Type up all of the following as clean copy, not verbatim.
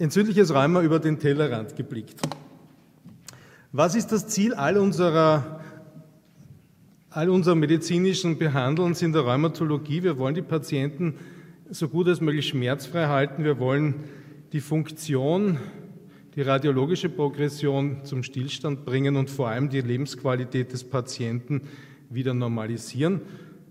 Entzündliches Rheuma über den Tellerrand geblickt. Was ist das Ziel all unserer medizinischen Behandelns in der Rheumatologie? Wir wollen die Patienten so gut als möglich schmerzfrei halten. Wir wollen die Funktion, die radiologische Progression zum Stillstand bringen und vor allem die Lebensqualität des Patienten wieder normalisieren.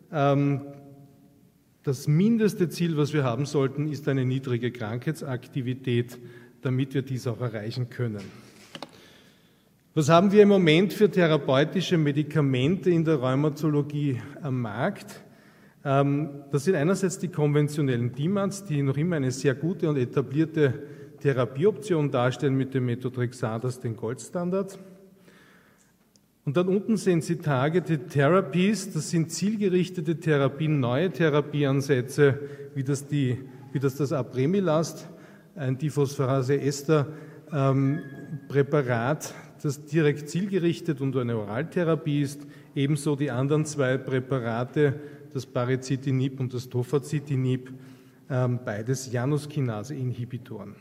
Das mindeste Ziel, was wir haben sollten, ist eine niedrige Krankheitsaktivität, damit wir dies auch erreichen können. Was haben wir im Moment für therapeutische Medikamente in der Rheumatologie am Markt? Das sind einerseits die konventionellen DMARDs, die noch immer eine sehr gute und etablierte Therapieoption darstellen mit dem Methotrexat als den Goldstandard. Und dann unten sehen Sie Targeted Therapies, das sind zielgerichtete Therapien, neue Therapieansätze, wie das Apremilast, ein Diphosphorase-Ester-Präparat, das direkt zielgerichtet und eine Oraltherapie ist, ebenso die anderen zwei Präparate, das Baricitinib und das Tofacitinib, beides Januskinase-Inhibitoren.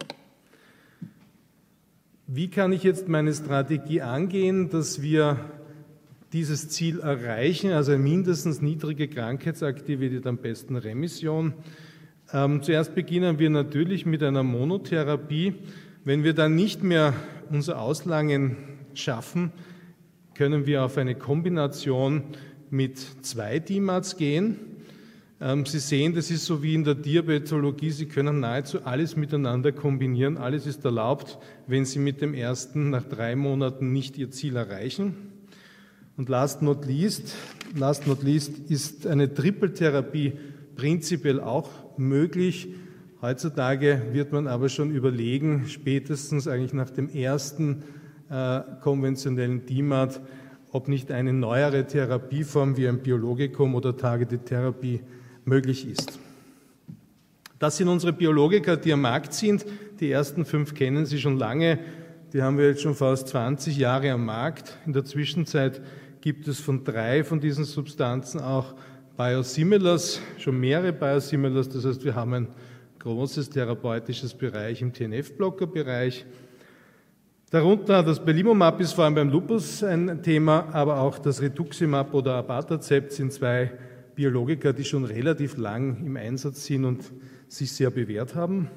Wie kann ich jetzt meine Strategie angehen, dass wir dieses Ziel erreichen, also mindestens niedrige Krankheitsaktivität, am besten Remission? Zuerst beginnen wir natürlich mit einer Monotherapie. Wenn wir dann nicht mehr unser Auslangen schaffen, können wir auf eine Kombination mit 2 DMARDs gehen. Sie sehen, das ist so wie in der Diabetologie, Sie können nahezu alles miteinander kombinieren, alles ist erlaubt, wenn Sie mit dem ersten nach 3 Monaten nicht Ihr Ziel erreichen. Und last not least ist eine Triple-Therapie prinzipiell auch möglich. Heutzutage wird man aber schon überlegen, spätestens eigentlich nach dem ersten konventionellen DMARD, ob nicht eine neuere Therapieform wie ein Biologikum oder Targeted Therapy möglich ist. Das sind unsere Biologika, die am Markt sind. Die ersten 5 kennen Sie schon lange. Die haben wir jetzt schon fast 20 Jahre am Markt. In der Zwischenzeit gibt es von 3 von diesen Substanzen auch Biosimilars, schon mehrere Biosimilars. Das heißt, wir haben ein großes therapeutisches Bereich im TNF-Blocker-Bereich. Darunter das Belimumab ist vor allem beim Lupus ein Thema, aber auch das Rituximab oder Abatacept sind 2 Biologika, die schon relativ lang im Einsatz sind und sich sehr bewährt haben.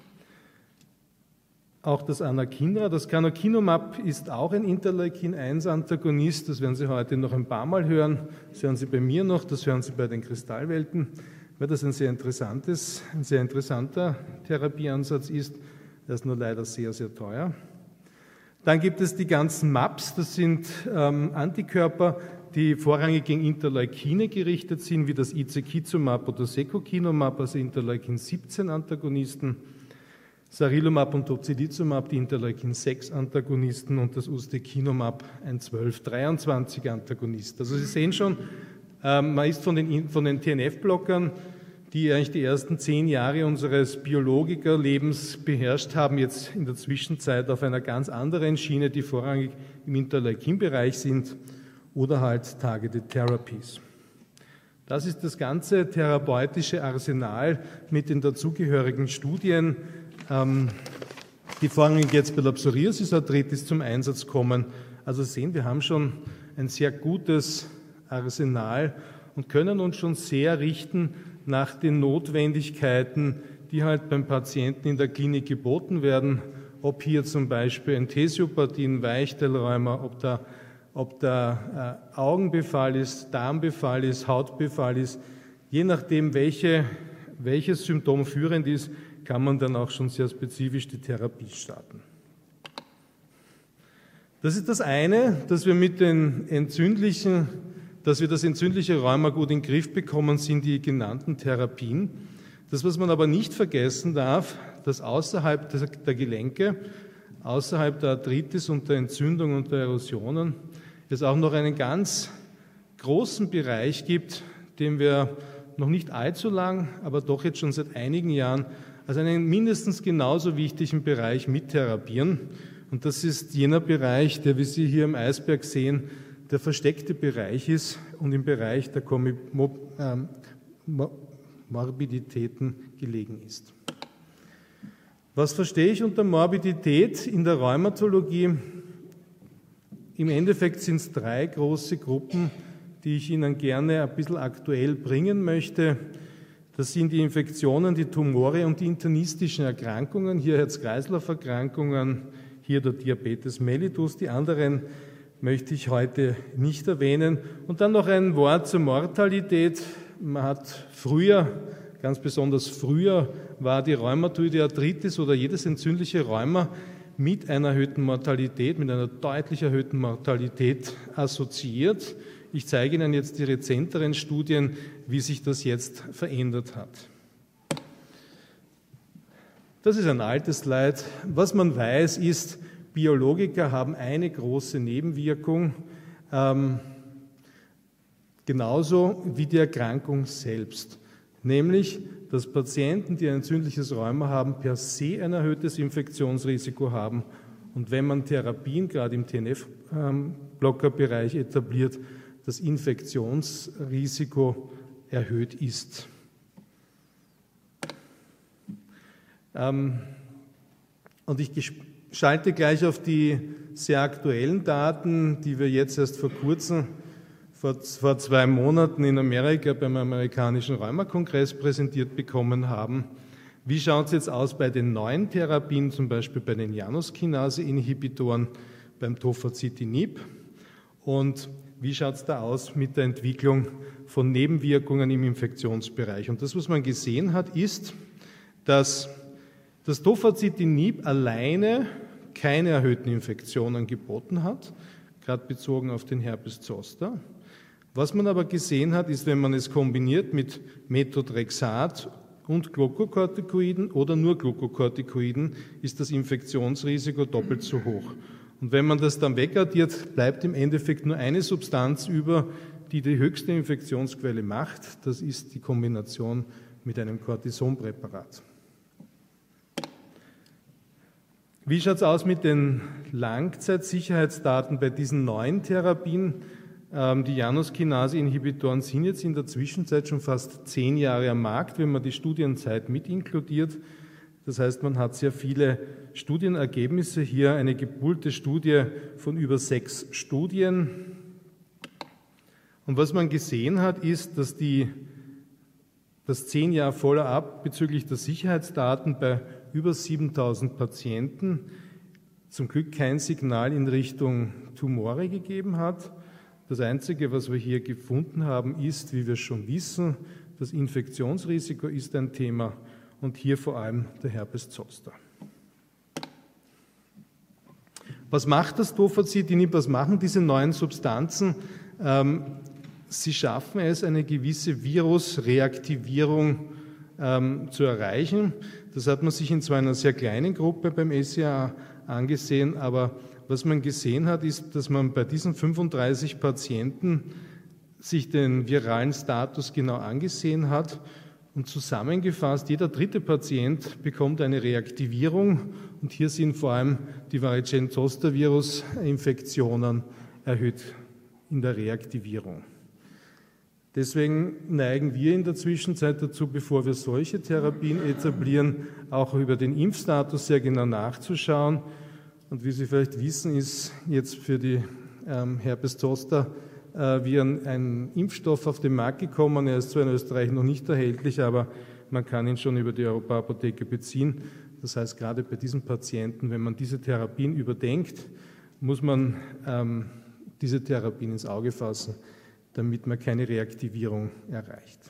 Auch das Anakinra, das Canakinumab ist auch ein Interleukin-1-Antagonist, das werden Sie heute noch ein paar Mal hören. Das hören Sie bei mir noch, das hören Sie bei den Kristallwelten, weil das ein sehr interessanter Therapieansatz ist. Der ist nur leider sehr, sehr teuer. Dann gibt es die ganzen MAPs, das sind Antikörper, die vorrangig gegen Interleukine gerichtet sind, wie das Icekizumab oder Secukinumab, also Interleukin-17-Antagonisten, Sarilumab und Tocilizumab, die Interleukin-6-Antagonisten und das Ustekinumab, ein 12-23-Antagonist. Also Sie sehen schon, man ist von den TNF-Blockern, die eigentlich die ersten 10 Jahre unseres Biologikerlebens beherrscht haben, jetzt in der Zwischenzeit auf einer ganz anderen Schiene, die vorrangig im Interleukin-Bereich sind, oder halt Targeted Therapies. Das ist das ganze therapeutische Arsenal mit den dazugehörigen Studien, die vorrangig jetzt bei der Psoriasis-Arthritis zum Einsatz kommen. Also sehen, wir haben schon ein sehr gutes Arsenal und können uns schon sehr richten nach den Notwendigkeiten, die halt beim Patienten in der Klinik geboten werden, ob hier zum Beispiel Enthesiopathien, Weichteilrheuma, ob da Augenbefall ist, Darmbefall ist, Hautbefall ist. Je nachdem, welches Symptom führend ist, kann man dann auch schon sehr spezifisch die Therapie starten. Das ist das eine, dass wir das entzündliche Rheuma gut in den Griff bekommen, sind die genannten Therapien. Das, was man aber nicht vergessen darf, dass außerhalb der Gelenke, außerhalb der Arthritis und der Entzündung und der Erosionen es auch noch einen ganz großen Bereich gibt, den wir noch nicht allzu lang, aber doch jetzt schon seit einigen Jahren als einen mindestens genauso wichtigen Bereich mittherapieren. Und das ist jener Bereich, der, wie Sie hier im Eisberg sehen, der versteckte Bereich ist und im Bereich der Morbiditäten gelegen ist. Was verstehe ich unter Morbidität in der Rheumatologie? Im Endeffekt sind es 3 große Gruppen, die ich Ihnen gerne ein bisschen aktuell bringen möchte. Das sind die Infektionen, die Tumore und die internistischen Erkrankungen, hier Herz-Kreislauf-Erkrankungen, hier der Diabetes mellitus. Die anderen möchte ich heute nicht erwähnen. Und dann noch ein Wort zur Mortalität. Man hat früher, ganz besonders früher, war die rheumatoide Arthritis oder jedes entzündliche Rheuma mit einer erhöhten Mortalität, mit einer deutlich erhöhten Mortalität assoziiert. Ich zeige Ihnen jetzt die rezenteren Studien, wie sich das jetzt verändert hat. Das ist ein altes Slide. Was man weiß, ist, Biologiker haben eine große Nebenwirkung, genauso wie die Erkrankung selbst. Nämlich, dass Patienten, die ein entzündliches Rheuma haben, per se ein erhöhtes Infektionsrisiko haben. Und wenn man Therapien gerade im TNF-Blockerbereich etabliert, das Infektionsrisiko erhöht ist. Und ich schalte gleich auf die sehr aktuellen Daten, die wir jetzt erst vor kurzem, vor 2 Monaten in Amerika beim amerikanischen Rheumakongress präsentiert bekommen haben. Wie schaut es jetzt aus bei den neuen Therapien, zum Beispiel bei den Janus-Kinase-Inhibitoren, beim Tofacitinib? Und wie schaut es da aus mit der Entwicklung von Nebenwirkungen im Infektionsbereich? Und das, was man gesehen hat, ist, dass das Tofacitinib alleine keine erhöhten Infektionen geboten hat, gerade bezogen auf den Herpes zoster. Was man aber gesehen hat, ist, wenn man es kombiniert mit Methotrexat und Glucocorticoiden oder nur Glucocorticoiden, ist das Infektionsrisiko doppelt so hoch. Und wenn man das dann wegaddiert, bleibt im Endeffekt nur eine Substanz über, die die höchste Infektionsquelle macht. Das ist die Kombination mit einem Cortisonpräparat. Wie schaut es aus mit den Langzeitsicherheitsdaten bei diesen neuen Therapien? Die Janus-Kinase-Inhibitoren sind jetzt in der Zwischenzeit schon fast 10 Jahre am Markt, wenn man die Studienzeit mit inkludiert. Das heißt, man hat sehr viele Studienergebnisse. Hier eine gepoolte Studie von über 6 Studien. Und was man gesehen hat, ist, dass das 10 Jahre Follow-up bezüglich der Sicherheitsdaten bei über 7.000 Patienten zum Glück kein Signal in Richtung Tumore gegeben hat. Das Einzige, was wir hier gefunden haben, ist, wie wir schon wissen, das Infektionsrisiko ist ein Thema und hier vor allem der Herpes zoster. Was macht das Tofacitinib? Was machen diese neuen Substanzen? Sie schaffen es, eine gewisse Virusreaktivierung zu erreichen. Das hat man sich in zwar einer sehr kleinen Gruppe beim SIA angesehen, aber was man gesehen hat, ist, dass man bei diesen 35 Patienten sich den viralen Status genau angesehen hat und zusammengefasst, jeder 3. Patient bekommt eine Reaktivierung und hier sind vor allem die Variegent-Zoster-Virus-Infektionen erhöht in der Reaktivierung. Deswegen neigen wir in der Zwischenzeit dazu, bevor wir solche Therapien etablieren, auch über den Impfstatus sehr genau nachzuschauen. Und wie Sie vielleicht wissen, ist jetzt für die Herpes zoster Viren ein Impfstoff auf den Markt gekommen. Er ist zwar in Österreich noch nicht erhältlich, aber man kann ihn schon über die Europa-Apotheke beziehen. Das heißt, gerade bei diesen Patienten, wenn man diese Therapien überdenkt, muss man diese Therapien ins Auge fassen, damit man keine Reaktivierung erreicht.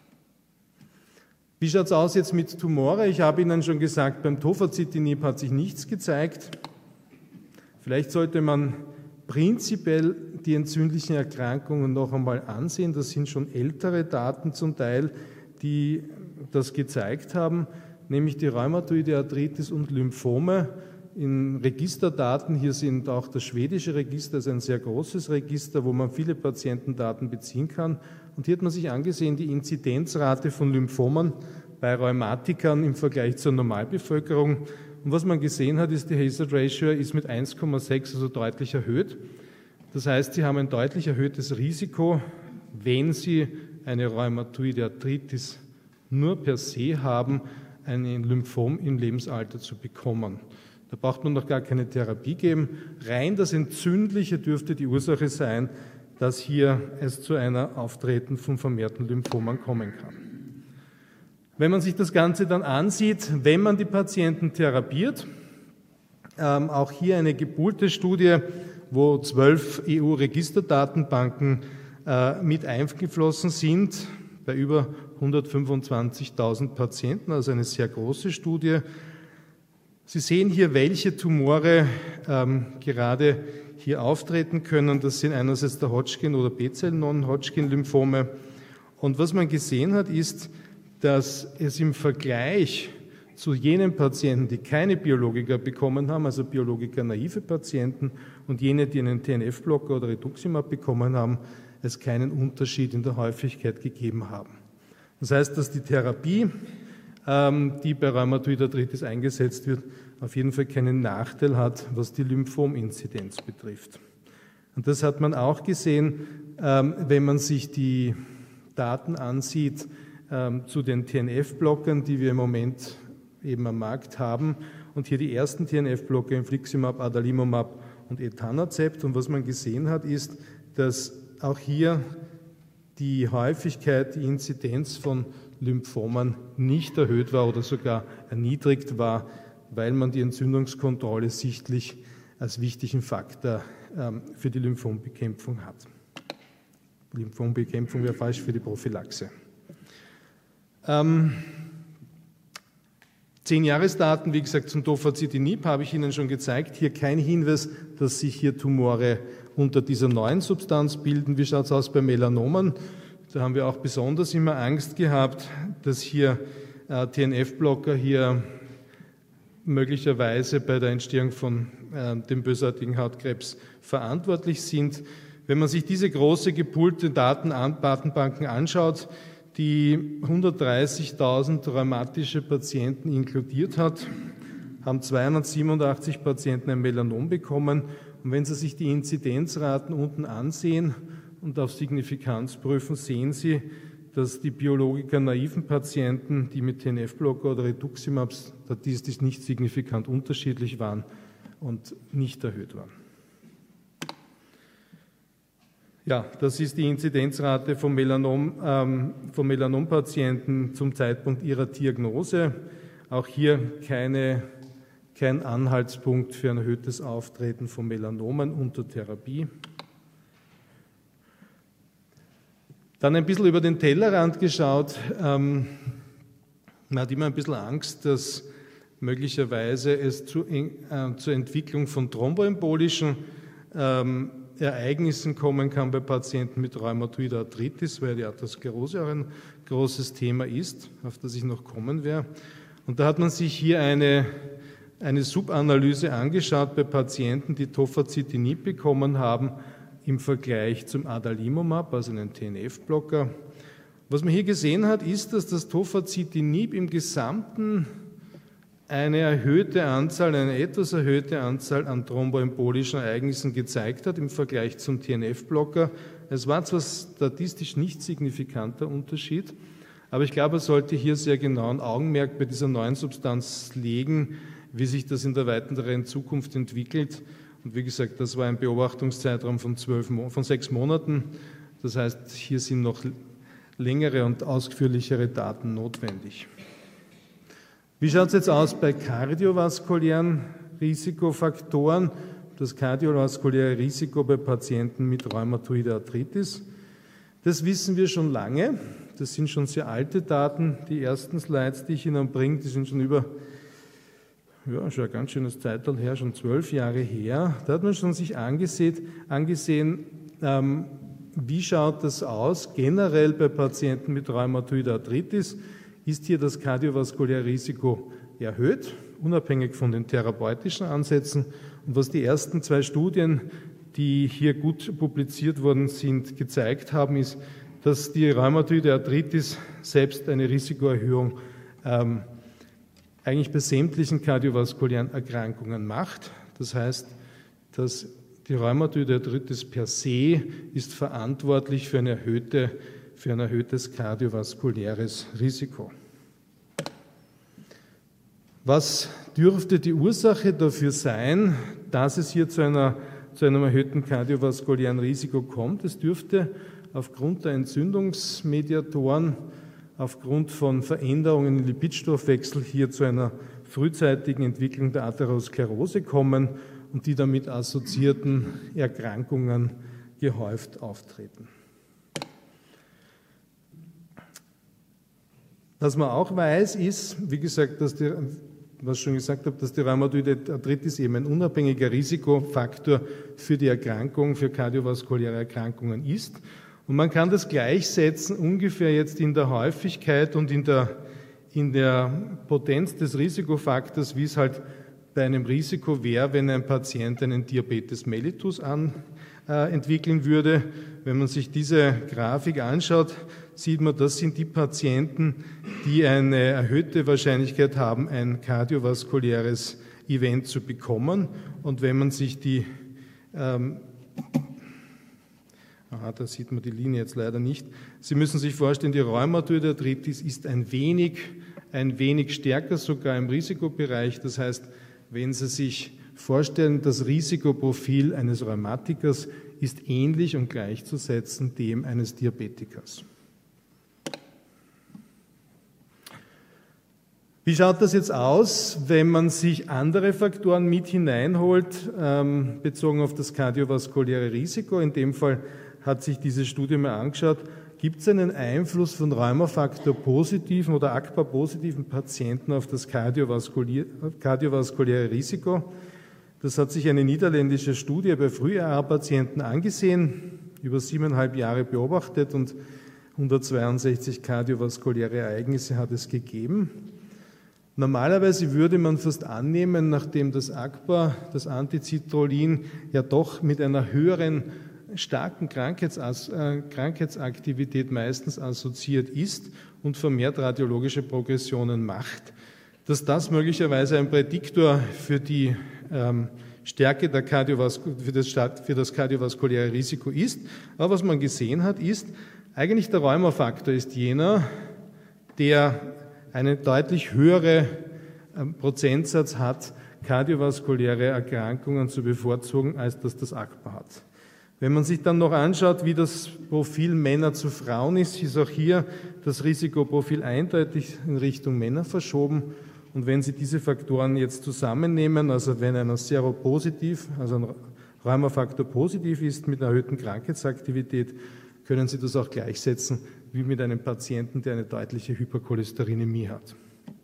Wie schaut es aus jetzt mit Tumore? Ich habe Ihnen schon gesagt, beim Tofacitinib hat sich nichts gezeigt. Vielleicht sollte man prinzipiell die entzündlichen Erkrankungen noch einmal ansehen. Das sind schon ältere Daten zum Teil, die das gezeigt haben, nämlich die Rheumatoide Arthritis und Lymphome. In Registerdaten, hier sind auch das schwedische Register, das ist ein sehr großes Register, wo man viele Patientendaten beziehen kann. Und hier hat man sich angesehen, die Inzidenzrate von Lymphomen bei Rheumatikern im Vergleich zur Normalbevölkerung. Und was man gesehen hat, ist, die Hazard Ratio ist mit 1,6, also deutlich erhöht. Das heißt, Sie haben ein deutlich erhöhtes Risiko, wenn Sie eine Rheumatoide Arthritis nur per se haben, ein Lymphom im Lebensalter zu bekommen. Da braucht man noch gar keine Therapie geben. Rein das Entzündliche dürfte die Ursache sein, dass hier es zu einer Auftreten von vermehrten Lymphomen kommen kann. Wenn man sich das Ganze dann ansieht, wenn man die Patienten therapiert, auch hier eine gebulte Studie, wo 12 EU-Registerdatenbanken mit eingeflossen sind, bei über 125.000 Patienten, also eine sehr große Studie. Sie sehen hier, welche Tumore gerade hier auftreten können. Das sind einerseits der Hodgkin- oder B-Zell-Non-Hodgkin-Lymphome. Und was man gesehen hat, ist, dass es im Vergleich zu jenen Patienten, die keine Biologika bekommen haben, also Biologika-naive Patienten, und jene, die einen TNF-Blocker oder Rituximab bekommen haben, es keinen Unterschied in der Häufigkeit gegeben haben. Das heißt, dass die Therapie, die bei Rheumatoid Arthritis eingesetzt wird, auf jeden Fall keinen Nachteil hat, was die Lymphominzidenz betrifft. Und das hat man auch gesehen, wenn man sich die Daten ansieht zu den TNF-Blockern, die wir im Moment eben am Markt haben. Und hier die ersten TNF-Blocker, Infliximab, Adalimumab und Etanercept. Und was man gesehen hat, ist, dass auch hier die Häufigkeit, die Inzidenz von Lymphomen nicht erhöht war oder sogar erniedrigt war, weil man die Entzündungskontrolle sichtlich als wichtigen Faktor für die Lymphombekämpfung hat. Lymphombekämpfung wäre falsch, für die Prophylaxe. 10-Jahresdaten, wie gesagt, zum Tofacitinib habe ich Ihnen schon gezeigt. Hier kein Hinweis, dass sich hier Tumore unter dieser neuen Substanz bilden. Wie schaut es aus bei Melanomen? Da haben wir auch besonders immer Angst gehabt, dass hier TNF-Blocker hier möglicherweise bei der Entstehung von dem bösartigen Hautkrebs verantwortlich sind. Wenn man sich diese große gepoolte Datenbanken anschaut, die 130.000 rheumatische Patienten inkludiert hat, haben 287 Patienten ein Melanom bekommen. Und wenn Sie sich die Inzidenzraten unten ansehen und auf Signifikanz prüfen, sehen Sie, dass die Biologika-naiven Patienten, die mit TNF-Blocker oder Rituximab statistisch nicht signifikant unterschiedlich waren und nicht erhöht waren. Ja, das ist die Inzidenzrate von Melanompatienten zum Zeitpunkt ihrer Diagnose. Auch hier kein Anhaltspunkt für ein erhöhtes Auftreten von Melanomen unter Therapie. Dann ein bisschen über den Tellerrand geschaut. Man hat immer ein bisschen Angst, dass möglicherweise es zur Entwicklung von thromboembolischen Ereignissen kommen kann bei Patienten mit Rheumatoid Arthritis, weil die Atherosklerose auch ein großes Thema ist, auf das ich noch kommen werde. Und da hat man sich hier eine Subanalyse angeschaut bei Patienten, die Tofacitinib bekommen haben, im Vergleich zum Adalimumab, also einen TNF-Blocker. Was man hier gesehen hat, ist, dass das Tofacitinib im Gesamten eine etwas erhöhte Anzahl an thromboembolischen Ereignissen gezeigt hat im Vergleich zum TNF-Blocker. Es war zwar statistisch nicht signifikanter Unterschied, aber ich glaube, man sollte hier sehr genau ein Augenmerk bei dieser neuen Substanz legen, wie sich das in der weiteren Zukunft entwickelt. Und wie gesagt, das war ein Beobachtungszeitraum von 6 Monaten. Das heißt, hier sind noch längere und ausführlichere Daten notwendig. Wie schaut es jetzt aus bei kardiovaskulären Risikofaktoren? Das kardiovaskuläre Risiko bei Patienten mit Rheumatoid Arthritis. Das wissen wir schon lange. Das sind schon sehr alte Daten. Die ersten Slides, die ich Ihnen bringe, die sind schon schon ein ganz schönes Zeitalter her, schon 12 Jahre her. Da hat man schon sich angesehen, wie schaut das aus generell bei Patienten mit Rheumatoid Arthritis. Ist hier das kardiovaskuläre Risiko erhöht, unabhängig von den therapeutischen Ansätzen. Und was die ersten 2 Studien, die hier gut publiziert worden sind, gezeigt haben, ist, dass die Rheumatoid Arthritis selbst eine Risikoerhöhung eigentlich bei sämtlichen kardiovaskulären Erkrankungen macht. Das heißt, dass die Rheumatoid Arthritis per se ist verantwortlich für ein erhöhtes kardiovaskuläres Risiko. Was dürfte die Ursache dafür sein, dass es hier zu einem erhöhten kardiovaskulären Risiko kommt? Es dürfte aufgrund der Entzündungsmediatoren, aufgrund von Veränderungen im Lipidstoffwechsel hier zu einer frühzeitigen Entwicklung der Atherosklerose kommen und die damit assoziierten Erkrankungen gehäuft auftreten. Was man auch weiß, ist, wie gesagt, dass die Rheumatoide Arthritis eben ein unabhängiger Risikofaktor für die Erkrankung, für kardiovaskuläre Erkrankungen ist. Und man kann das gleichsetzen ungefähr jetzt in der Häufigkeit und in der Potenz des Risikofaktors, wie es halt bei einem Risiko wäre, wenn ein Patient einen Diabetes mellitus entwickeln würde. Wenn man sich diese Grafik anschaut, sieht man, das sind die Patienten, die eine erhöhte Wahrscheinlichkeit haben, ein kardiovaskuläres Event zu bekommen. Und wenn man sich da sieht man die Linie jetzt leider nicht. Sie müssen sich vorstellen, die Rheumatoide Arthritis ist ein wenig stärker sogar im Risikobereich. Das heißt, wenn Sie sich vorstellen, das Risikoprofil eines Rheumatikers ist ähnlich und gleichzusetzen dem eines Diabetikers. Wie schaut das jetzt aus, wenn man sich andere Faktoren mit hineinholt, bezogen auf das kardiovaskuläre Risiko? In dem Fall hat sich diese Studie mal angeschaut, gibt es einen Einfluss von Rheumafaktor-positiven oder ACPA-positiven Patienten auf das kardiovaskuläre Risiko? Das hat sich eine niederländische Studie bei Früh-AR-Patienten angesehen, über 7,5 Jahre beobachtet und 162 kardiovaskuläre Ereignisse hat es gegeben. Normalerweise würde man fast annehmen, nachdem das ACPA, das Antizitrulin, ja doch mit einer höheren starken Krankheitsaktivität meistens assoziiert ist und vermehrt radiologische Progressionen macht, dass das möglicherweise ein Prädiktor für die Stärke für das kardiovaskuläre Risiko ist. Aber was man gesehen hat, ist, eigentlich der Rheumafaktor ist jener, der einen deutlich höheren Prozentsatz hat, kardiovaskuläre Erkrankungen zu bevorzugen, als das ACPA hat. Wenn man sich dann noch anschaut, wie das Profil Männer zu Frauen ist auch hier das Risikoprofil eindeutig in Richtung Männer verschoben. Und wenn Sie diese Faktoren jetzt zusammennehmen, also wenn einer seropositiv, also ein Rheumafaktor positiv ist mit einer erhöhten Krankheitsaktivität, können Sie das auch gleichsetzen wie mit einem Patienten, der eine deutliche Hypercholesterinämie hat.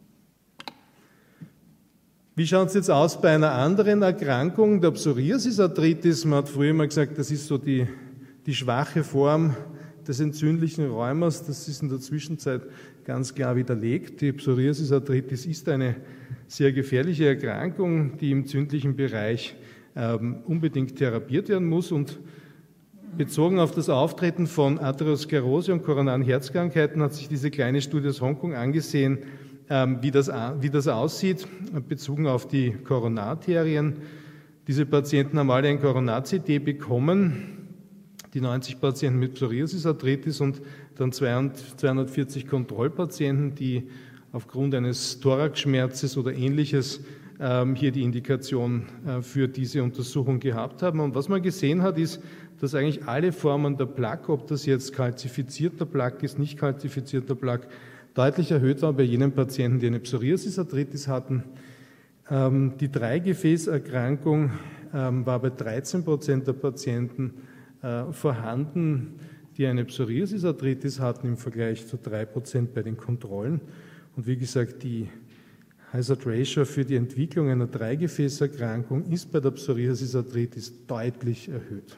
Wie schaut es jetzt aus bei einer anderen Erkrankung, der Psoriasis-Arthritis? Man hat früher mal gesagt, das ist so die schwache Form des entzündlichen Rheumas. Das ist in der Zwischenzeit ganz klar widerlegt. Die Psoriasis-Arthritis ist eine sehr gefährliche Erkrankung, die im entzündlichen Bereich unbedingt therapiert werden muss. Und bezogen auf das Auftreten von Atherosklerose und koronaren Herzkrankheiten hat sich diese kleine Studie aus Hongkong angesehen, wie das aussieht, bezogen auf die Koronararterien. Diese Patienten haben alle ein Koronar-CT bekommen, die 90 Patienten mit Psoriasis-Arthritis und dann 240 Kontrollpatienten, die aufgrund eines Thoraxschmerzes oder Ähnliches hier die Indikation für diese Untersuchung gehabt haben. Und was man gesehen hat, ist, dass eigentlich alle Formen der Plaque, ob das jetzt kalzifizierter Plaque ist, nicht kalzifizierter Plaque, deutlich erhöht war bei jenen Patienten, die eine Psoriasis-Arthritis hatten. Die Dreigefäßerkrankung war bei 13% der Patienten vorhanden, die eine Psoriasis-Arthritis hatten im Vergleich zu 3% bei den Kontrollen. Und wie gesagt, die Hazard Ratio für die Entwicklung einer Dreigefäßerkrankung ist bei der Psoriasis-Arthritis deutlich erhöht.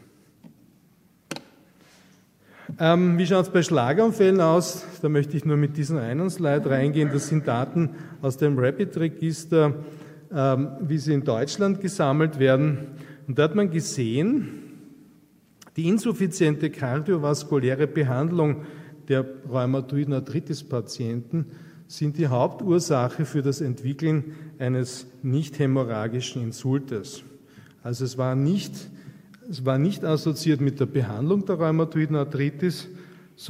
Wie schaut es bei Schlaganfällen aus? Da möchte ich nur mit diesem einen Slide reingehen. Das sind Daten aus dem Rapid-Register, wie sie in Deutschland gesammelt werden. Und da hat man gesehen, die insuffiziente kardiovaskuläre Behandlung der rheumatoiden Arthritis-Patienten sind die Hauptursache für das Entwickeln eines nicht hämorrhagischen Insultes. Also es war nicht assoziiert mit der Behandlung der rheumatoiden Arthritis,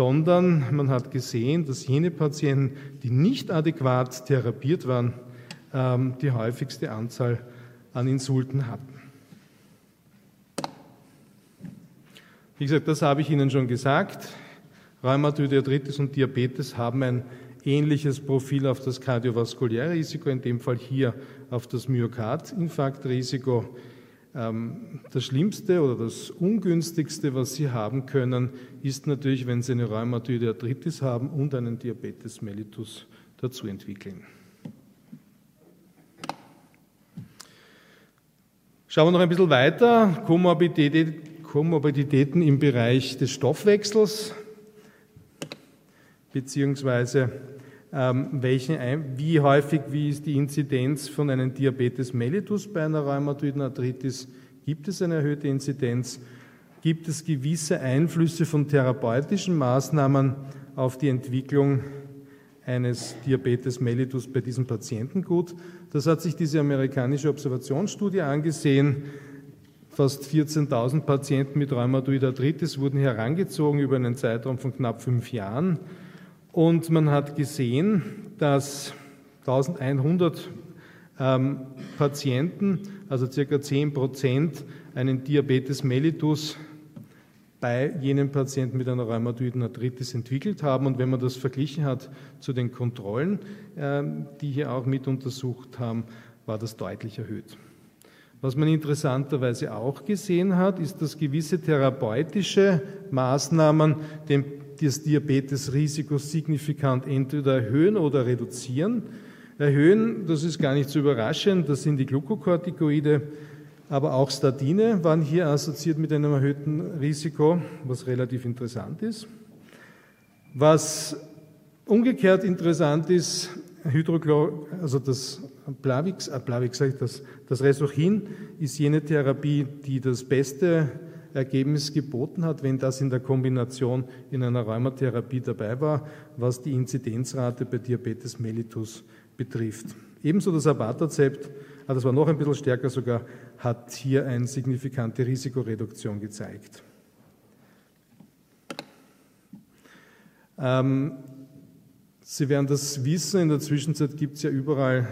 sondern man hat gesehen, dass jene Patienten, die nicht adäquat therapiert waren, die häufigste Anzahl an Insulten hatten. Wie gesagt, das habe ich Ihnen schon gesagt. Rheumatoide Arthritis und Diabetes haben ein ähnliches Profil auf das kardiovaskuläre Risiko, in dem Fall hier auf das Myokardinfarktrisiko. Das Schlimmste oder das Ungünstigste, was Sie haben können, ist natürlich, wenn Sie eine Rheumatoide Arthritis haben und einen Diabetes mellitus dazu entwickeln. Schauen wir noch ein bisschen weiter. Komorbiditäten im Bereich des Stoffwechsels, beziehungsweise wie häufig, wie ist die Inzidenz von einem Diabetes mellitus bei einer rheumatoiden Arthritis? Gibt es eine erhöhte Inzidenz? Gibt es gewisse Einflüsse von therapeutischen Maßnahmen auf die Entwicklung eines Diabetes mellitus bei diesem Patienten? Gut, das hat sich diese amerikanische Observationsstudie angesehen. Fast 14.000 Patienten mit Rheumatoide Arthritis wurden herangezogen über einen Zeitraum von knapp 5 Jahren. Und man hat gesehen, dass 1100 Patienten, also ca. 10%, einen Diabetes mellitus bei jenen Patienten mit einer rheumatoiden Arthritis entwickelt haben. Und wenn man das verglichen hat zu den Kontrollen, die hier auch mit untersucht haben, war das deutlich erhöht. Was man interessanterweise auch gesehen hat, ist, dass gewisse therapeutische Maßnahmen das Diabetesrisiko signifikant entweder erhöhen oder reduzieren. Erhöhen, das ist gar nicht so überraschend, das sind die Glukokortikoide, aber auch Statine waren hier assoziiert mit einem erhöhten Risiko, was relativ interessant ist. Was umgekehrt interessant ist, das Resorchin ist jene Therapie, die das beste Ergebnis geboten hat, wenn das in der Kombination in einer Rheumatherapie dabei war, was die Inzidenzrate bei Diabetes mellitus betrifft. Ebenso das Abatacept, das war noch ein bisschen stärker sogar, hat hier eine signifikante Risikoreduktion gezeigt. Sie werden das wissen, in der Zwischenzeit gibt es ja überall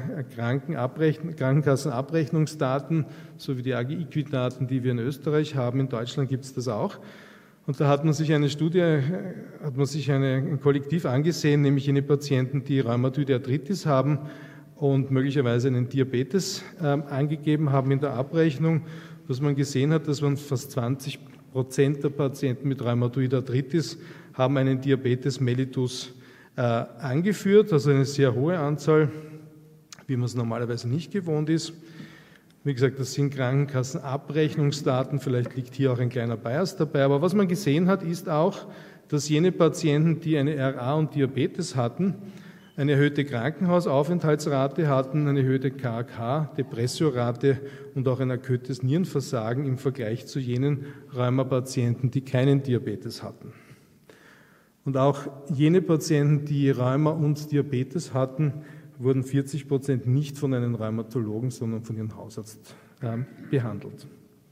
Krankenkassenabrechnungsdaten, sowie die AGI-Daten, die wir in Österreich haben. In Deutschland gibt es das auch. Und da hat man sich ein Kollektiv angesehen, nämlich jene Patienten, die Rheumatoide Arthritis haben und möglicherweise einen Diabetes angegeben haben in der Abrechnung, was man gesehen hat, dass man fast 20% der Patienten mit Rheumatoide Arthritis haben einen Diabetes mellitus angeführt, also eine sehr hohe Anzahl, wie man es normalerweise nicht gewohnt ist. Wie gesagt, das sind Krankenkassenabrechnungsdaten, vielleicht liegt hier auch ein kleiner Bias dabei, aber was man gesehen hat, ist auch, dass jene Patienten, die eine RA und Diabetes hatten, eine erhöhte Krankenhausaufenthaltsrate hatten, eine erhöhte KAK, Depressiorate und auch ein akutes Nierenversagen im Vergleich zu jenen Rheumapatienten, die keinen Diabetes hatten. Und auch jene Patienten, die Rheuma und Diabetes hatten, wurden 40% nicht von einem Rheumatologen, sondern von ihrem Hausarzt behandelt.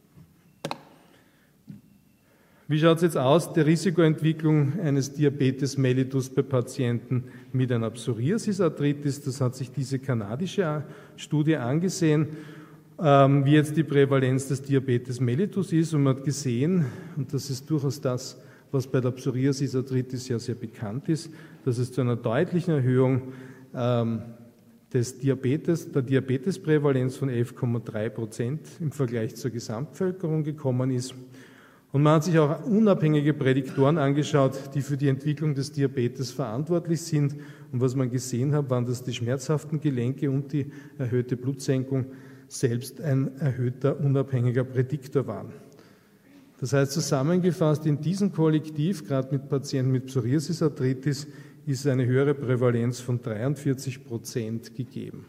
Wie schaut es jetzt aus, der Risikoentwicklung eines Diabetes mellitus bei Patienten mit einer Psoriasis-Arthritis? Das hat sich diese kanadische Studie angesehen, wie jetzt die Prävalenz des Diabetes mellitus ist. Und man hat gesehen, und das ist durchaus das, was bei der Psoriasis-Arthritis ja sehr bekannt ist, dass es zu einer deutlichen Erhöhung der Diabetesprävalenz von 11,3% im Vergleich zur Gesamtbevölkerung gekommen ist. Und man hat sich auch unabhängige Prädiktoren angeschaut, die für die Entwicklung des Diabetes verantwortlich sind. Und was man gesehen hat, waren, dass die schmerzhaften Gelenke und die erhöhte Blutsenkung selbst ein erhöhter unabhängiger Prädiktor waren. Das heißt zusammengefasst, in diesem Kollektiv, gerade mit Patienten mit Psoriasis-Arthritis, ist eine höhere Prävalenz von 43% gegeben.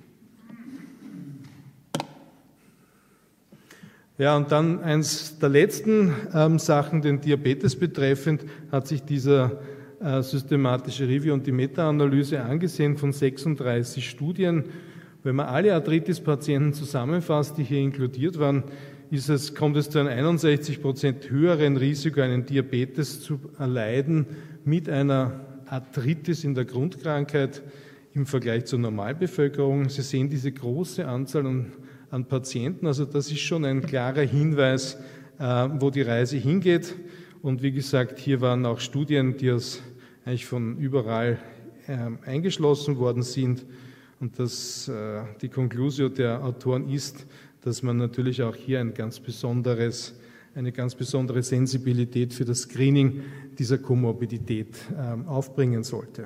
Ja, und dann eins der letzten Sachen, den Diabetes betreffend, hat sich dieser systematische Review und die Meta-Analyse angesehen von 36 Studien. Wenn man alle Arthritis-Patienten zusammenfasst, die hier inkludiert waren, kommt es zu einem 61% höheren Risiko, einen Diabetes zu erleiden mit einer Arthritis in der Grundkrankheit im Vergleich zur Normalbevölkerung. Sie sehen diese große Anzahl an Patienten, also das ist schon ein klarer Hinweis, wo die Reise hingeht. Und wie gesagt, hier waren auch Studien, die eigentlich von überall eingeschlossen worden sind. Und die Conclusio der Autoren ist, dass man natürlich auch hier eine ganz besondere Sensibilität für das Screening dieser Komorbidität aufbringen sollte.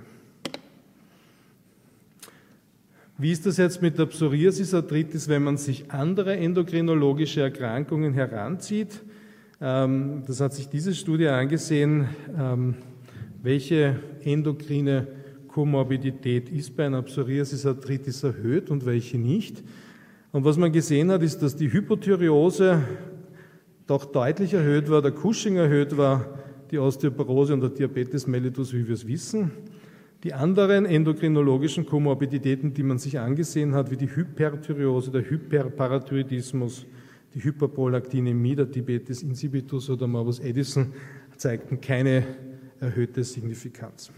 Wie ist das jetzt mit der Psoriasis-Arthritis, wenn man sich andere endokrinologische Erkrankungen heranzieht? Das hat sich diese Studie angesehen, welche endokrine Komorbidität ist bei einer Psoriasis-Arthritis erhöht und welche nicht. Und was man gesehen hat, ist, dass die Hypothyreose doch deutlich erhöht war, der Cushing erhöht war, die Osteoporose und der Diabetes mellitus, wie wir es wissen. Die anderen endokrinologischen Komorbiditäten, die man sich angesehen hat, wie die Hyperthyreose, der Hyperparathyroidismus, die Hyperprolaktinämie, der Diabetes insipidus oder Morbus Addison, zeigten keine erhöhte Signifikanz.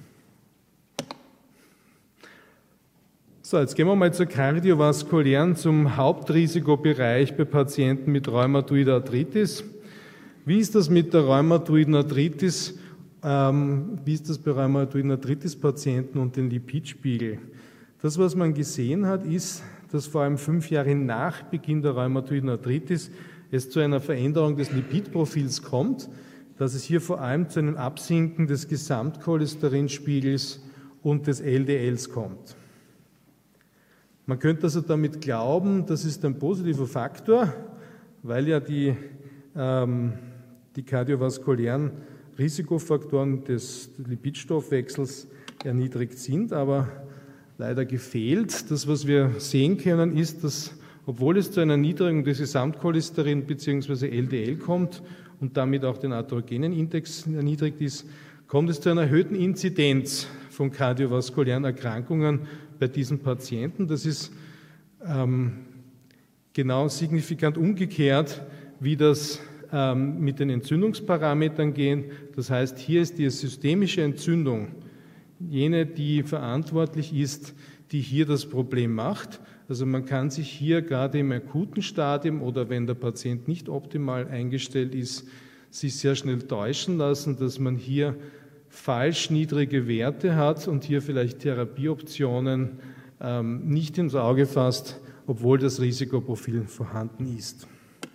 So, jetzt gehen wir mal zur kardiovaskulären, zum Hauptrisikobereich bei Patienten mit rheumatoider Arthritis. Wie ist das mit der rheumatoiden Arthritis? Wie ist das bei rheumatoiden Arthritis-Patienten und den Lipidspiegel? Das, was man gesehen hat, ist, dass vor allem 5 Jahre nach Beginn der rheumatoiden Arthritis es zu einer Veränderung des Lipidprofils kommt, dass es hier vor allem zu einem Absinken des Gesamtcholesterinspiegels und des LDLs kommt. Man könnte also damit glauben, das ist ein positiver Faktor, weil ja die kardiovaskulären Risikofaktoren des Lipidstoffwechsels erniedrigt sind, aber leider gefehlt. Das, was wir sehen können, ist, dass, obwohl es zu einer Erniedrigung des Gesamtcholesterin bzw. LDL kommt und damit auch den Atherogenen-Index erniedrigt ist, kommt es zu einer erhöhten Inzidenz von kardiovaskulären Erkrankungen bei diesen Patienten. Das ist genau signifikant umgekehrt, wie das mit den Entzündungsparametern gehen. Das heißt, hier ist die systemische Entzündung jene, die verantwortlich ist, die hier das Problem macht. Also man kann sich hier gerade im akuten Stadium oder wenn der Patient nicht optimal eingestellt ist, sich sehr schnell täuschen lassen, dass man hier falsch niedrige Werte hat und hier vielleicht Therapieoptionen nicht ins Auge fasst, obwohl das Risikoprofil vorhanden ist.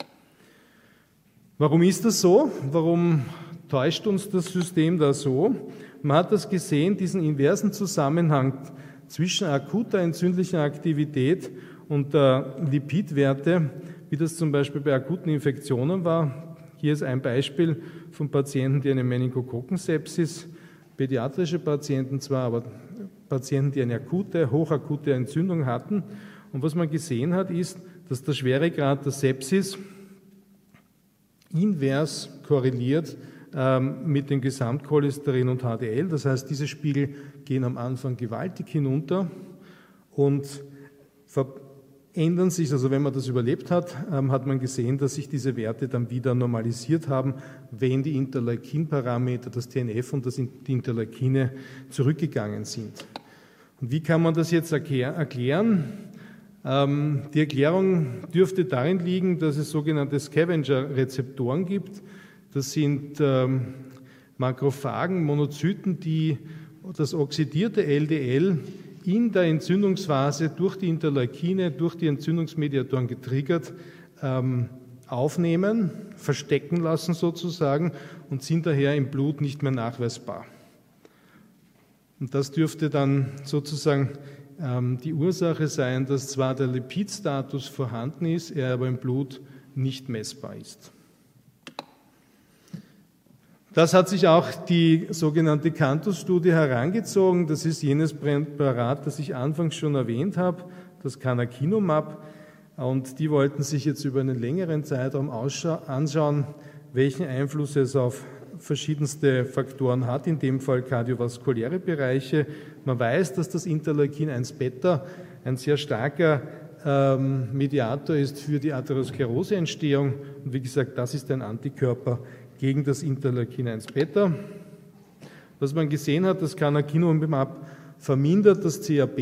Warum ist das so? Warum täuscht uns das System da so? Man hat das gesehen, diesen inversen Zusammenhang zwischen akuter entzündlicher Aktivität und der Lipidwerte, wie das zum Beispiel bei akuten Infektionen war. Hier ist ein Beispiel von Patienten, die eine Meningokokkensepsis, pädiatrische Patienten zwar, aber Patienten, die eine akute, hochakute Entzündung hatten. Und was man gesehen hat, ist, dass der Schweregrad der Sepsis invers korreliert mit dem Gesamtcholesterin und HDL. Das heißt, diese Spiegel gehen am Anfang gewaltig hinunter und verändern sich. Also wenn man das überlebt hat, hat man gesehen, dass sich diese Werte dann wieder normalisiert haben, wenn die Interleukin-Parameter, das TNF und die Interleukine zurückgegangen sind. Und wie kann man das jetzt erklären? Die Erklärung dürfte darin liegen, dass es sogenannte Scavenger-Rezeptoren gibt. Das sind Makrophagen, Monozyten, die das oxidierte LDL in der Entzündungsphase durch die Interleukine, durch die Entzündungsmediatoren getriggert, aufnehmen, verstecken lassen sozusagen und sind daher im Blut nicht mehr nachweisbar. Und das dürfte dann sozusagen die Ursache sein, dass zwar der Lipidstatus vorhanden ist, er aber im Blut nicht messbar ist. Das hat sich auch die sogenannte CANTOS-Studie herangezogen. Das ist jenes Präparat, das ich anfangs schon erwähnt habe, das Canakinumab. Und die wollten sich jetzt über einen längeren Zeitraum anschauen, welchen Einfluss es auf verschiedenste Faktoren hat, in dem Fall kardiovaskuläre Bereiche. Man weiß, dass das Interleukin-1-Beta ein sehr starker Mediator ist für die Atheroskleroseentstehung. Und wie gesagt, das ist ein Antikörper gegen das Interleukin-1-Beta. Was man gesehen hat, das Canakinumab vermindert das CAB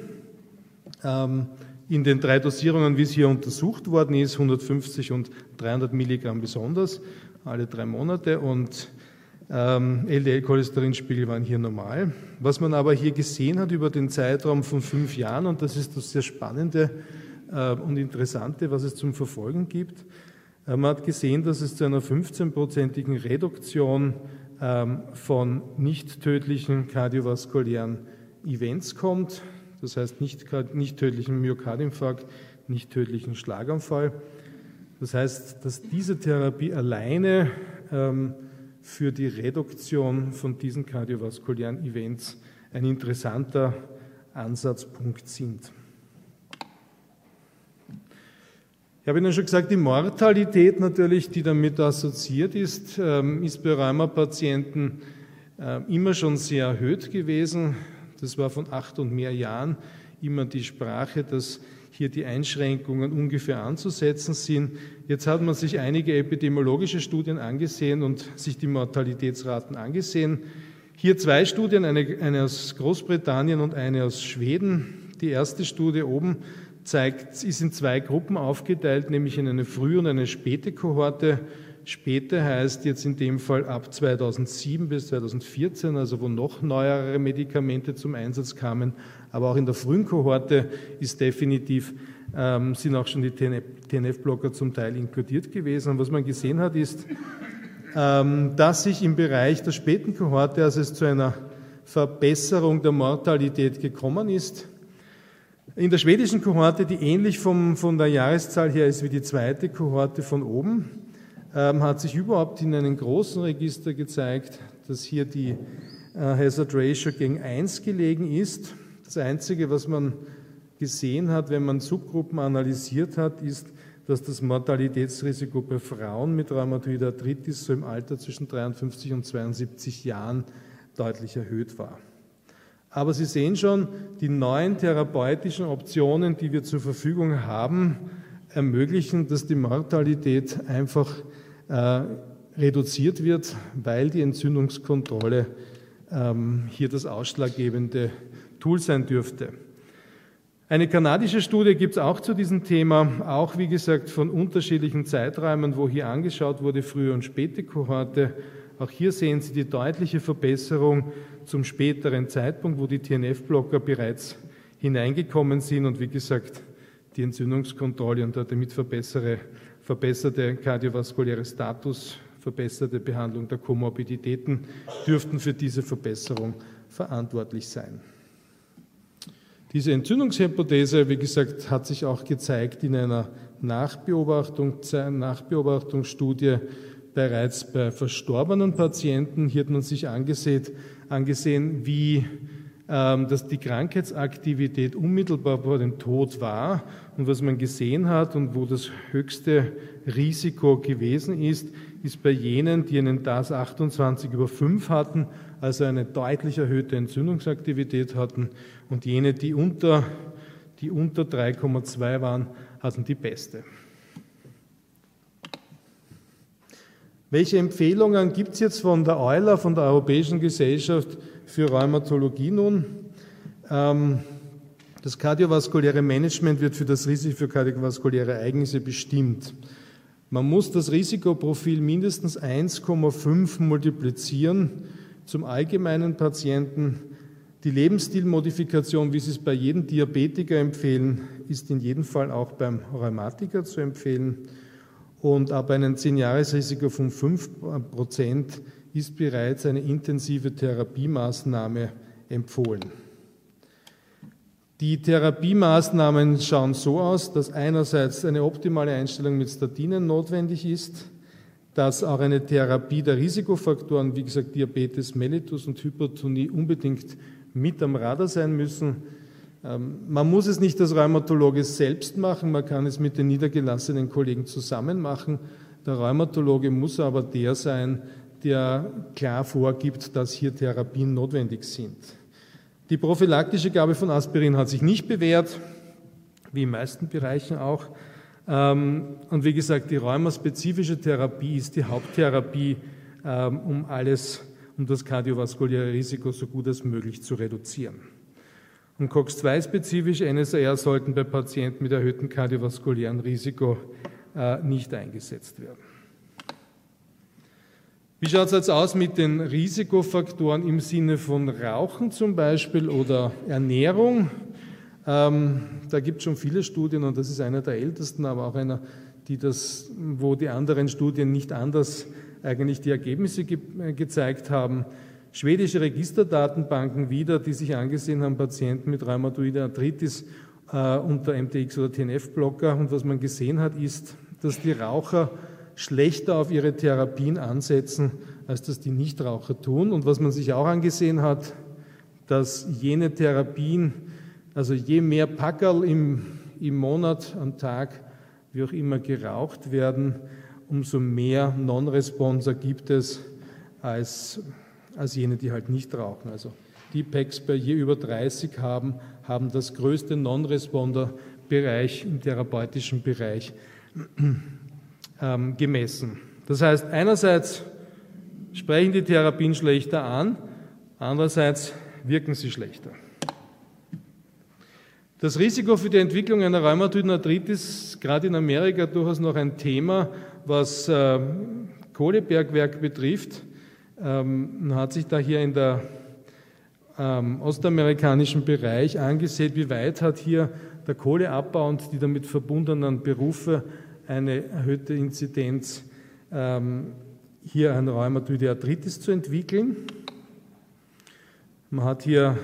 in den 3 Dosierungen, wie es hier untersucht worden ist, 150 und 300 Milligramm besonders, alle 3 Monate, und LDL-Cholesterinspiegel waren hier normal. Was man aber hier gesehen hat über den Zeitraum von 5 Jahren, und das ist das sehr Spannende und Interessante, was es zum Verfolgen gibt, man hat gesehen, dass es zu einer 15-prozentigen Reduktion von nicht tödlichen kardiovaskulären Events kommt, das heißt nicht tödlichen Myokardinfarkt, nicht tödlichen Schlaganfall. Das heißt, dass diese Therapie alleine für die Reduktion von diesen kardiovaskulären Events ein interessanter Ansatzpunkt sind. Ich habe Ihnen schon gesagt, die Mortalität natürlich, die damit assoziiert ist bei Rheumapatienten immer schon sehr erhöht gewesen. Das war von 8 und mehr Jahren immer die Sprache, dass hier die Einschränkungen ungefähr anzusetzen sind. Jetzt hat man sich einige epidemiologische Studien angesehen und sich die Mortalitätsraten angesehen. Hier 2 Studien, eine aus Großbritannien und eine aus Schweden. Die erste Studie oben ist in 2 Gruppen aufgeteilt, nämlich in eine frühe und eine späte Kohorte. Späte heißt jetzt in dem Fall ab 2007 bis 2014, also wo noch neuere Medikamente zum Einsatz kamen. Aber auch in der frühen Kohorte ist definitiv, sind auch schon die TNF-Blocker zum Teil inkludiert gewesen. Und was man gesehen hat, ist, dass sich im Bereich der späten Kohorte, also es zu einer Verbesserung der Mortalität gekommen ist. In der schwedischen Kohorte, die ähnlich von der Jahreszahl her ist wie die zweite Kohorte von oben, hat sich überhaupt in einem großen Register gezeigt, dass hier die Hazard Ratio gegen 1 gelegen ist. Das Einzige, was man gesehen hat, wenn man Subgruppen analysiert hat, ist, dass das Mortalitätsrisiko bei Frauen mit Rheumatoide Arthritis so im Alter zwischen 53 und 72 Jahren deutlich erhöht war. Aber Sie sehen schon, die neuen therapeutischen Optionen, die wir zur Verfügung haben, ermöglichen, dass die Mortalität einfach reduziert wird, weil die Entzündungskontrolle hier das ausschlaggebende Tool sein dürfte. Eine kanadische Studie gibt es auch zu diesem Thema, auch wie gesagt von unterschiedlichen Zeiträumen, wo hier angeschaut wurde, frühe und späte Kohorte. Auch hier sehen Sie die deutliche Verbesserung zum späteren Zeitpunkt, wo die TNF-Blocker bereits hineingekommen sind und wie gesagt, die Entzündungskontrolle und der damit verbesserte kardiovaskuläre Status, verbesserte Behandlung der Komorbiditäten dürften für diese Verbesserung verantwortlich sein. Diese Entzündungshypothese, wie gesagt, hat sich auch gezeigt in einer Nachbeobachtungsstudie bereits bei verstorbenen Patienten. Hier hat man sich angesehen, wie dass die Krankheitsaktivität unmittelbar vor dem Tod war und was man gesehen hat und wo das höchste Risiko gewesen ist, ist bei jenen, die einen DAS 28 über 5 hatten, also eine deutlich erhöhte Entzündungsaktivität hatten, und jene, die unter 3,2 waren, hatten die beste. Welche Empfehlungen gibt es jetzt von der EULER, von der Europäischen Gesellschaft für Rheumatologie nun? Das kardiovaskuläre Management wird für das Risiko für kardiovaskuläre Ereignisse bestimmt. Man muss das Risikoprofil mindestens 1,5 multiplizieren zum allgemeinen Patienten. Die Lebensstilmodifikation, wie Sie es bei jedem Diabetiker empfehlen, ist in jedem Fall auch beim Rheumatiker zu empfehlen. Und ab einem 10-Jahres-Risiko von 5% ist bereits eine intensive Therapiemaßnahme empfohlen. Die Therapiemaßnahmen schauen so aus, dass einerseits eine optimale Einstellung mit Statinen notwendig ist, dass auch eine Therapie der Risikofaktoren, wie gesagt Diabetes mellitus und Hypertonie, unbedingt mit am Radar sein müssen. Man muss es nicht als Rheumatologe selbst machen, man kann es mit den niedergelassenen Kollegen zusammen machen. Der Rheumatologe muss aber der sein, der klar vorgibt, dass hier Therapien notwendig sind. Die prophylaktische Gabe von Aspirin hat sich nicht bewährt, wie in meisten Bereichen auch. Und wie gesagt, die rheumaspezifische Therapie ist die Haupttherapie, um das kardiovaskuläre Risiko so gut als möglich zu reduzieren. und COX-2-spezifisch NSAR sollten bei Patienten mit erhöhtem kardiovaskulären Risiko nicht eingesetzt werden. Wie schaut es jetzt aus mit den Risikofaktoren im Sinne von Rauchen zum Beispiel oder Ernährung? Da gibt es schon viele Studien und das ist einer der ältesten, aber auch einer, wo die anderen Studien nicht anders eigentlich die Ergebnisse gezeigt haben. Schwedische Registerdatenbanken wieder, die sich angesehen haben, Patienten mit rheumatoider Arthritis unter MTX- oder TNF-Blocker. Und was man gesehen hat, ist, dass die Raucher schlechter auf ihre Therapien ansetzen, als das die Nichtraucher tun. Und was man sich auch angesehen hat, dass jene Therapien, also je mehr Packerl im Monat, am Tag, wie auch immer geraucht werden, umso mehr Non-Responser gibt es als jene, die halt nicht rauchen. Also die Packs bei je über 30 haben das größte Non-Responder-Bereich im therapeutischen Bereich gemessen. Das heißt, einerseits sprechen die Therapien schlechter an, andererseits wirken sie schlechter. Das Risiko für die Entwicklung einer rheumatoiden Arthritis, gerade in Amerika, durchaus noch ein Thema, was Kohlebergwerk betrifft. Man hat sich da hier in der ostamerikanischen Bereich angesehen, wie weit hat hier der Kohleabbau und die damit verbundenen Berufe eine erhöhte Inzidenz hier eine rheumatoide Arthritis zu entwickeln. Man hat hier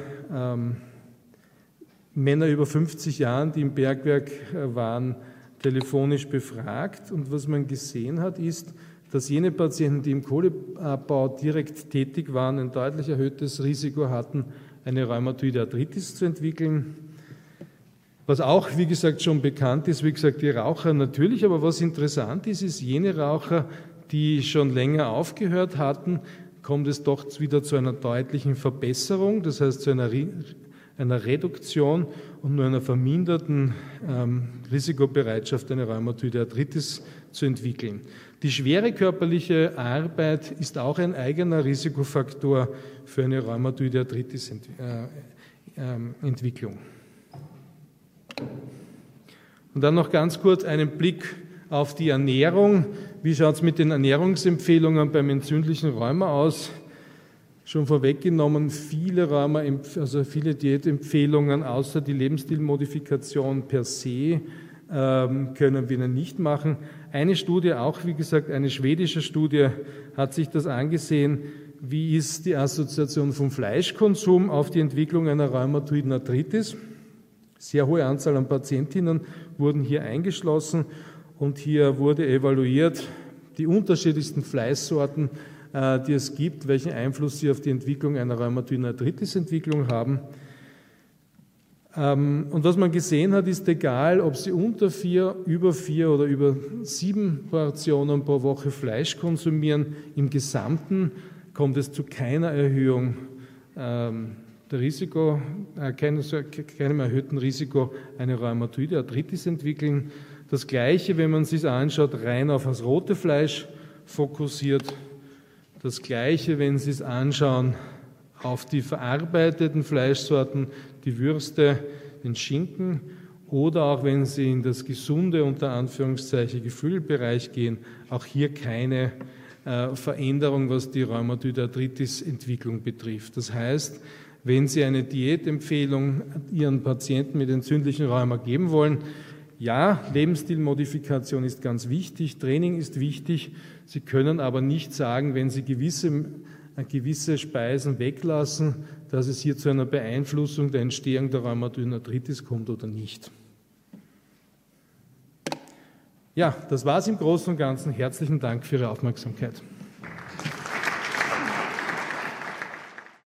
Männer über 50 Jahren, die im Bergwerk waren, telefonisch befragt. Und was man gesehen hat, ist, dass jene Patienten, die im Kohleabbau direkt tätig waren, ein deutlich erhöhtes Risiko hatten, eine rheumatoide Arthritis zu entwickeln. Was auch, wie gesagt, schon bekannt ist, wie gesagt, die Raucher natürlich, aber was interessant ist, ist jene Raucher, die schon länger aufgehört hatten, kommt es doch wieder zu einer deutlichen Verbesserung, das heißt zu einer Reduktion und nur einer verminderten Risikobereitschaft, eine rheumatoide Arthritis zu entwickeln. Die schwere körperliche Arbeit ist auch ein eigener Risikofaktor für eine rheumatoide Arthritis-Entwicklung. Und dann noch ganz kurz einen Blick auf die Ernährung. Wie schaut es mit den Ernährungsempfehlungen beim entzündlichen Rheuma aus? Schon vorweggenommen, viele Diätempfehlungen außer die Lebensstilmodifikation per se können wir nicht machen. Eine Studie, auch wie gesagt eine schwedische Studie, hat sich das angesehen, wie ist die Assoziation vom Fleischkonsum auf die Entwicklung einer rheumatoiden Arthritis. Sehr hohe Anzahl an Patientinnen wurden hier eingeschlossen und hier wurde evaluiert, die unterschiedlichsten Fleischsorten, die es gibt, welchen Einfluss sie auf die Entwicklung einer rheumatoiden Arthritis-Entwicklung haben. Und was man gesehen hat, ist egal, ob sie unter 4, über 4 oder über 7 Portionen pro Woche Fleisch konsumieren, im Gesamten kommt es zu keiner Erhöhung der Risiko, keinem erhöhten Risiko, eine rheumatoide Arthritis entwickeln. Das Gleiche, wenn man sich anschaut, rein auf das rote Fleisch fokussiert. Das Gleiche, wenn Sie es anschauen, auf die verarbeiteten Fleischsorten, die Würste, den Schinken oder auch wenn Sie in das gesunde, unter Anführungszeichen, Geflügelbereich gehen, auch hier keine Veränderung, was die rheumatoide Arthritis-Entwicklung betrifft. Das heißt, wenn Sie eine Diätempfehlung Ihren Patienten mit entzündlichen Rheuma geben wollen, ja, Lebensstilmodifikation ist ganz wichtig, Training ist wichtig. Sie können aber nicht sagen, wenn Sie gewisse Speisen weglassen, dass es hier zu einer Beeinflussung der Entstehung der rheumatoiden Arthritis kommt oder nicht. Ja, das war es im Großen und Ganzen. Herzlichen Dank für Ihre Aufmerksamkeit.